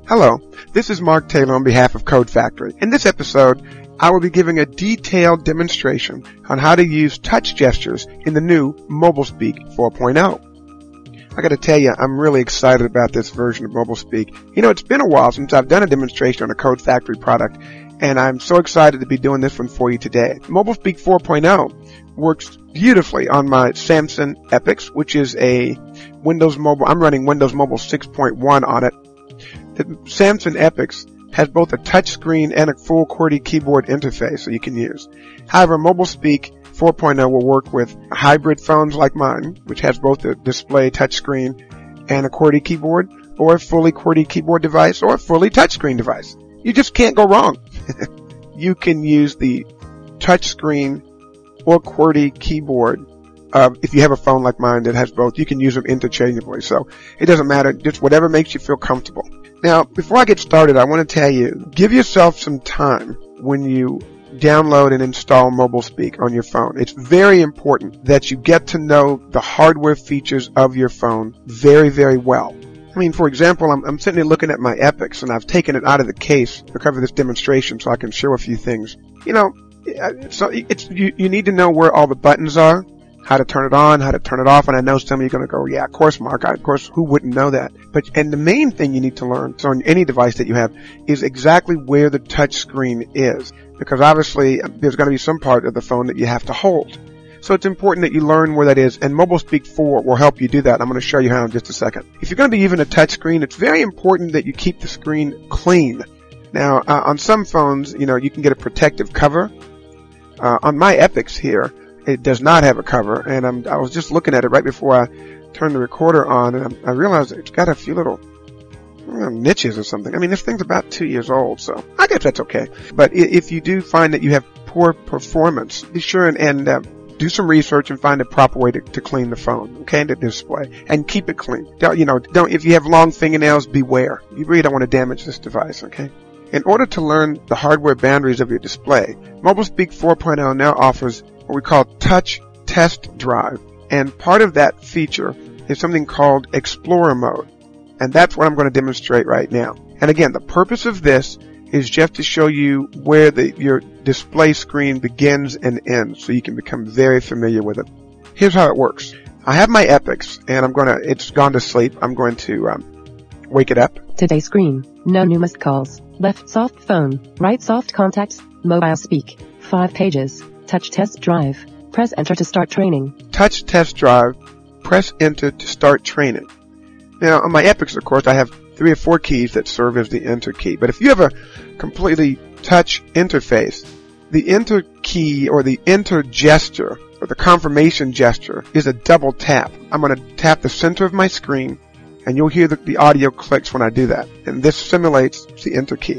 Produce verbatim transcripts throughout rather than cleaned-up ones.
Hello, this is Mark Taylor on behalf of Code Factory. In this episode, I will be giving a detailed demonstration on how to use touch gestures in the new MobileSpeak four point oh. I gotta tell you, I'm really excited about this version of MobileSpeak. You know, it's been a while since I've done a demonstration on a Code Factory product, and I'm so excited to be doing this one for you today. MobileSpeak four point oh works beautifully on my Samsung Epix, which is a Windows Mobile. I'm running Windows Mobile six point one on it. The Samsung Epix has both a touch screen and a full QWERTY keyboard interface so you can use. However, MobileSpeak four point oh will work with hybrid phones like mine, which has both a display touchscreen and a QWERTY keyboard, or a fully QWERTY keyboard device, or a fully touchscreen device. You just can't go wrong. You can use the touchscreen or QWERTY keyboard. Uh, if you have a phone like mine that has both, you can use them interchangeably. So it doesn't matter, just whatever makes you feel comfortable. Now, before I get started, I want to tell you, give yourself some time when you download and install MobileSpeak on your phone. It's very important that you get to know the hardware features of your phone very, very well. I mean, for example, I'm, I'm sitting here looking at my Epix, and I've taken it out of the case to cover this demonstration so I can show a few things. You know, so it's you, you need to know where all the buttons are, how to turn it on, how to turn it off, and I know some of you are going to go, yeah, of course, Mark, I, of course, who wouldn't know that? But, and the main thing you need to learn, so on any device that you have, is exactly where the touch screen is, because obviously there's going to be some part of the phone that you have to hold. So it's important that you learn where that is, and MobileSpeak four will help you do that. I'm going to show you how in just a second. If you're going to be using a touch screen, it's very important that you keep the screen clean. Now, uh, on some phones, you know, you can get a protective cover. Uh, on my Epix here, it does not have a cover, and I'm, I was just looking at it right before I turned the recorder on, and I realized it's got a few little you know, niches or something. I mean, this thing's about two years old, so I guess that's okay. But if you do find that you have poor performance, be sure and, and uh, do some research and find a proper way to, to clean the phone, okay, the display, and keep it clean. Don't, you know, don't, if you have long fingernails, beware. You really don't want to damage this device, okay? In order to learn the hardware boundaries of your display, MobileSpeak four point oh now offers what we call Touch Test Drive, and part of that feature is something called Explorer Mode, and that's what I'm going to demonstrate right now. And again, the purpose of this is just to show you where the, your display screen begins and ends, so you can become very familiar with it. Here's how it works. I have my Epix, and I'm going to, it's gone to sleep. I'm going to um, wake it up. Today screen, no new missed calls, left soft phone, right soft contacts, mobile speak, five pages. Touch Test Drive. Press Enter to start training. Touch Test Drive. Press Enter to start training. Now, on my Epix, of course, I have three or four keys that serve as the Enter key. But if you have a completely touch interface, the Enter key or the Enter gesture or the confirmation gesture is a double tap. I'm going to tap the center of my screen, and you'll hear the, the audio clicks when I do that. And this simulates the Enter key.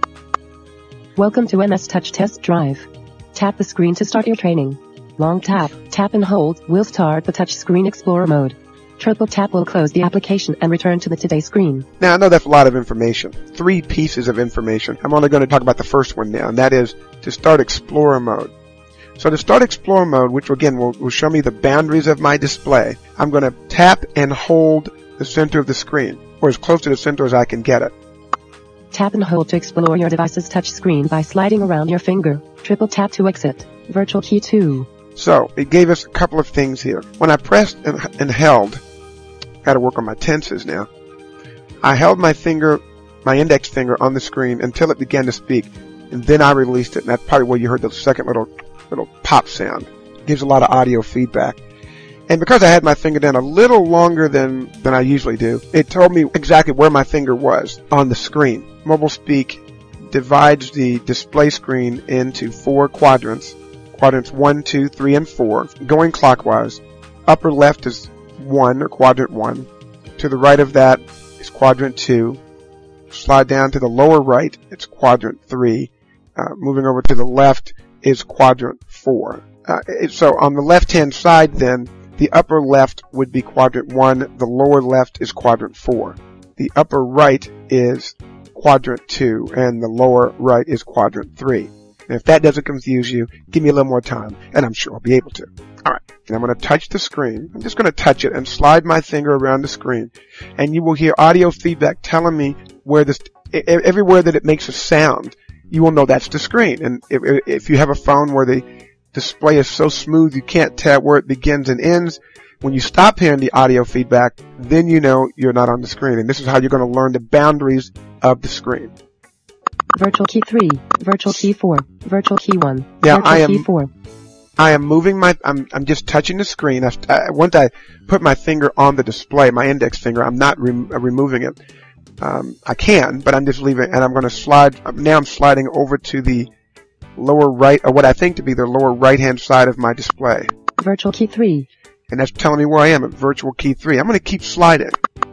Welcome to M S Touch Test Drive. Tap the screen to start your training. Long tap, tap and hold will start the touch screen Explorer mode. Triple tap will close the application and return to the Today screen. Now, I know that's a lot of information. Three pieces of information. I'm only going to talk about the first one now, and that is to start Explorer mode. So to start Explorer mode, which again will, will show me the boundaries of my display, I'm going to tap and hold the center of the screen, or as close to the center as I can get it. Tap and hold to explore your device's touch screen by sliding around your finger. Triple tap to exit. Virtual key two. So, it gave us a couple of things here. When I pressed and, and held, got to work on my tenses now, I held my finger, my index finger on the screen until it began to speak, and then I released it, and that's probably where you heard the second little little pop sound. It gives a lot of audio feedback. And because I had my finger down a little longer than, than I usually do, it told me exactly where my finger was on the screen. MobileSpeak divides the display screen into four quadrants. Quadrants one, two, three, and four, going clockwise. Upper left is one, or quadrant one. To the right of that is quadrant two. Slide down to the lower right, it's quadrant three. Uh, moving over to the left is quadrant four. Uh, so on the left-hand side then, the upper left would be quadrant one, the lower left is quadrant four. The upper right is quadrant two, and the lower right is quadrant three. And if that doesn't confuse you, give me a little more time, and I'm sure I'll be able to. Alright, and I'm going to touch the screen. I'm just going to touch it and slide my finger around the screen, and you will hear audio feedback telling me where this everywhere that it makes a sound, you will know that's the screen. And if, if you have a phone where the display is so smooth you can't tell where it begins and ends, when you stop hearing the audio feedback, then you know you're not on the screen. And this is how you're going to learn the boundaries of the screen. Virtual key three, virtual key four, virtual key one, now, virtual I am, key four. I am moving my, I'm, I'm just touching the screen. I, I, once I put my finger on the display, my index finger, I'm not re- removing it. Um, I can, but I'm just leaving, and I'm going to slide, now I'm sliding over to the lower right, or what I think to be the lower right-hand side of my display. Virtual key three. And that's telling me where I am at virtual key three. I'm going to keep sliding.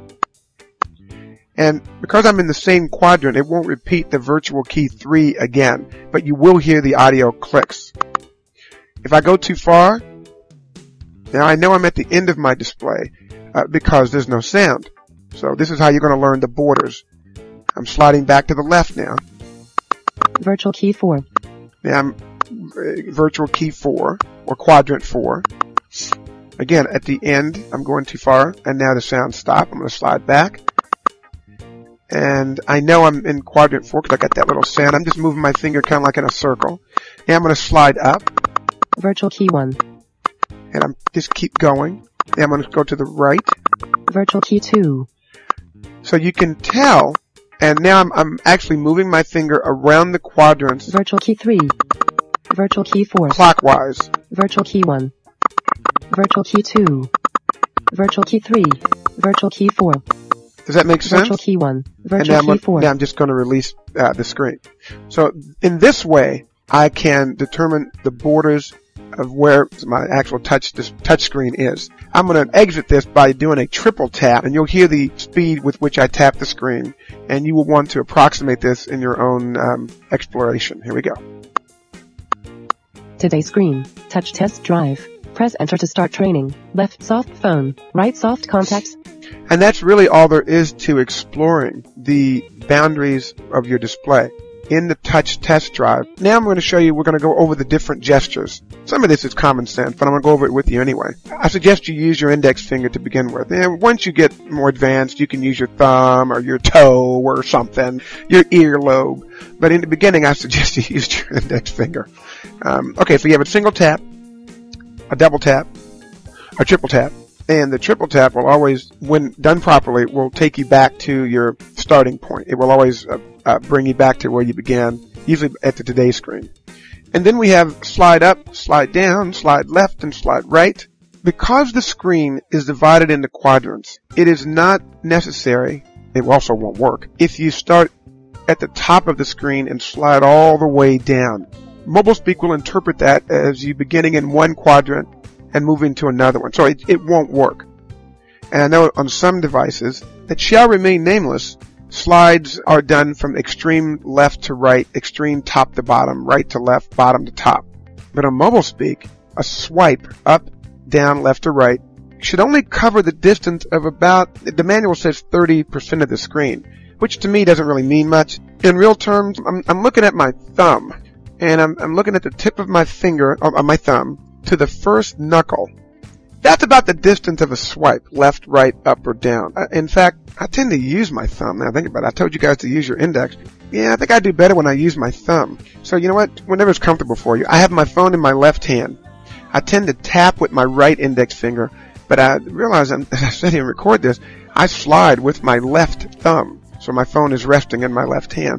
And because I'm in the same quadrant, it won't repeat the virtual key three again, but you will hear the audio clicks. If I go too far, now I know I'm at the end of my display uh, because there's no sound. So this is how you're going to learn the borders. I'm sliding back to the left now. Virtual key four. Now I'm uh, virtual key four, or quadrant four. Again, at the end, I'm going too far, and now the sound stopped. I'm going to slide back. And I know I'm in quadrant four because I got that little sound. I'm just moving my finger kind of like in a circle. Now I'm going to slide up. Virtual key one. And I'm just keep going. Now I'm going to go to the right. Virtual key two. So you can tell, and now I'm, I'm actually moving my finger around the quadrants. Virtual key three. Virtual key four. Clockwise. Virtual key one. Virtual key two. Virtual key three. Virtual key four. Does that make sense? Virtual key one. Virtual and now key I'm, four. Now I'm just going to release uh, the screen. So in this way, I can determine the borders of where my actual touch this touch screen is. I'm going to exit this by doing a triple tap, and you'll hear the speed with which I tap the screen, and you will want to approximate this in your own um, exploration. Here we go. Today's screen, touch test drive. Press enter to start training. Left soft phone, right soft contacts. And that's really all there is to exploring the boundaries of your display in the touch test drive. Now I'm going to show you, we're going to go over the different gestures. Some of this is common sense, but I'm going to go over it with you anyway. I suggest you use your index finger to begin with. And once you get more advanced, you can use your thumb or your toe or something, your earlobe. But in the beginning, I suggest you use your index finger. Um, okay, so you have a single tap, a double tap, a triple tap. And the triple tap will always, when done properly, will take you back to your starting point. It will always uh, uh, bring you back to where you began, usually at the today screen. And then we have slide up, slide down, slide left, and slide right. Because the screen is divided into quadrants, it is not necessary, it also won't work, if you start at the top of the screen and slide all the way down. MobileSpeak will interpret that as you beginning in one quadrant and moving to another one. So it, it won't work. And I know on some devices that shall remain nameless, slides are done from extreme left to right, extreme top to bottom, right to left, bottom to top. But on MobileSpeak, a swipe up, down, left to right should only cover the distance of about, the manual says thirty percent of the screen, which to me doesn't really mean much. In real terms, I'm, I'm looking at my thumb, and I'm, I'm looking at the tip of my finger, or my thumb, to the first knuckle. That's about the distance of a swipe, left, right, up, or down. Uh, in fact, I tend to use my thumb. Now think about it. I told you guys to use your index. Yeah, I think I do better when I use my thumb. So you know what? Whenever it's comfortable for you. I have my phone in my left hand. I tend to tap with my right index finger, but I realize, I'm, as I said here and record this, I slide with my left thumb. So my phone is resting in my left hand.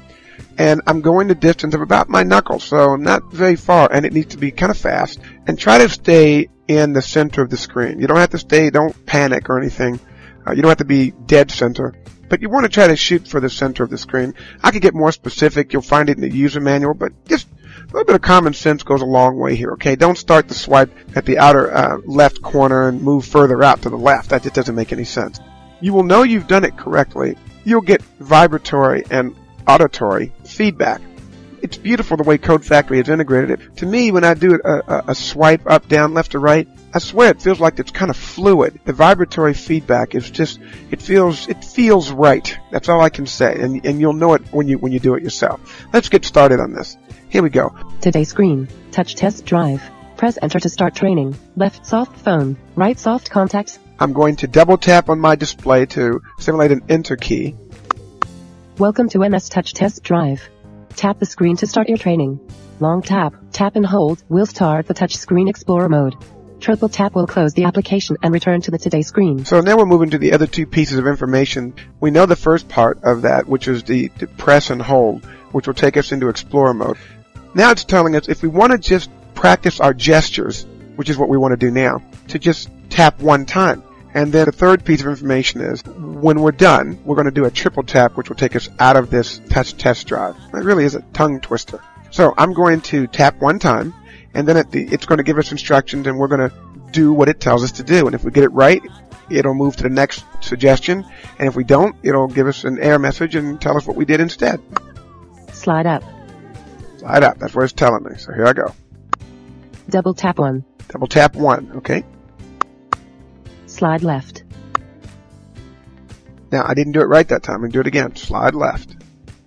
And I'm going the distance of about my knuckle, so not very far, and it needs to be kind of fast. And try to stay in the center of the screen. You don't have to stay, don't panic or anything. Uh, you don't have to be dead center, but you want to try to shoot for the center of the screen. I could get more specific. You'll find it in the user manual, but just a little bit of common sense goes a long way here, okay? Don't start the swipe at the outer uh, left corner and move further out to the left. That just doesn't make any sense. You will know you've done it correctly. You'll get vibratory and auditory feedback. It's beautiful the way Code Factory has integrated it. To me, when I do a, a, a swipe up, down, left, to right, I swear it feels like it's kind of fluid. The vibratory feedback is just, it feels, it feels right. That's all I can say. And, and you'll know it when you, when you do it yourself. Let's get started on this. Here we go. Today's screen, touch test drive. Press enter to start training. Left soft phone, right soft contacts. I'm going to double tap on my display to simulate an enter key. Welcome to M S Touch Test Drive. Tap the screen to start your training. Long tap, tap and hold will start the Touch Screen Explorer mode. Triple tap will close the application and return to the Today screen. So now we're moving to the other two pieces of information. We know the first part of that, which is the, the press and hold, which will take us into Explorer mode. Now it's telling us if we want to just practice our gestures, which is what we want to do now, to just tap one time. And then the third piece of information is when we're done, we're going to do a triple tap, which will take us out of this touch test drive. It really is a tongue twister. So I'm going to tap one time, and then at the, it's going to give us instructions, and we're going to do what it tells us to do. And if we get it right, it'll move to the next suggestion. And if we don't, it'll give us an error message and tell us what we did instead. Slide up. Slide up. That's what it's telling me. So here I go. Double tap one. Double tap one. Okay. Slide left. Now, I didn't do it right that time. I'm going to do it again. Slide left.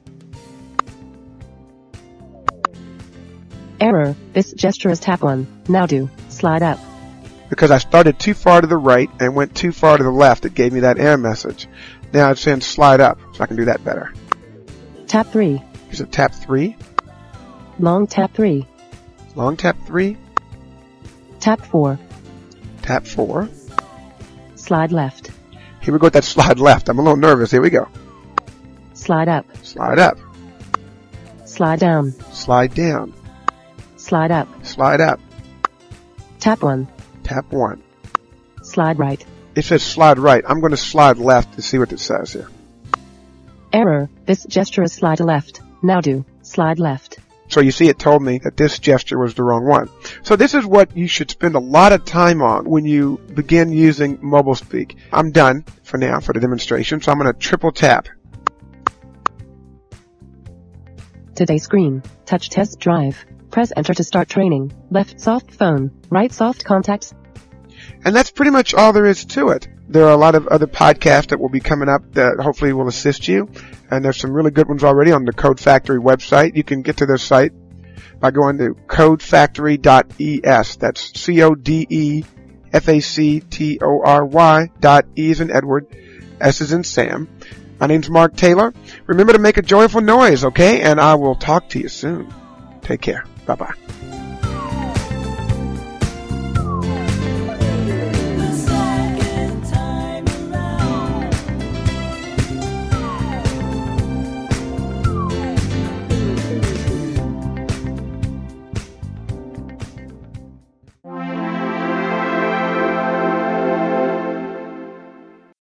Error. This gesture is tap one. Now do slide up. Because I started too far to the right and went too far to the left, it gave me that error message. Now it's saying slide up, so I can do that better. Tap three. Is it tap three? Long tap three. Long tap three. Tap four. Tap four. Slide left. Here we go with that slide left. I'm a little nervous. Here we go. Slide up. Slide up. Slide down. Slide down. Slide up. Slide up. Tap one. Tap one. Slide right. It says slide right. I'm going to slide left to see what it says here. Error. This gesture is slide left. Now do slide left. So you see it told me that this gesture was the wrong one. So this is what you should spend a lot of time on when you begin using MobileSpeak. I'm done for now for the demonstration, so I'm going to triple tap. Today screen. Touch test drive. Press enter to start training. Left soft phone. Right soft contacts. And that's pretty much all there is to it. There are a lot of other podcasts that will be coming up that hopefully will assist you. And there's some really good ones already on the Code Factory website. You can get to their site by going to code factory dot e s. That's C O D E F A C T O R Y dot E as in Edward, S as in Sam. My name's Mark Taylor. Remember to make a joyful noise, okay? And I will talk to you soon. Take care. Bye-bye.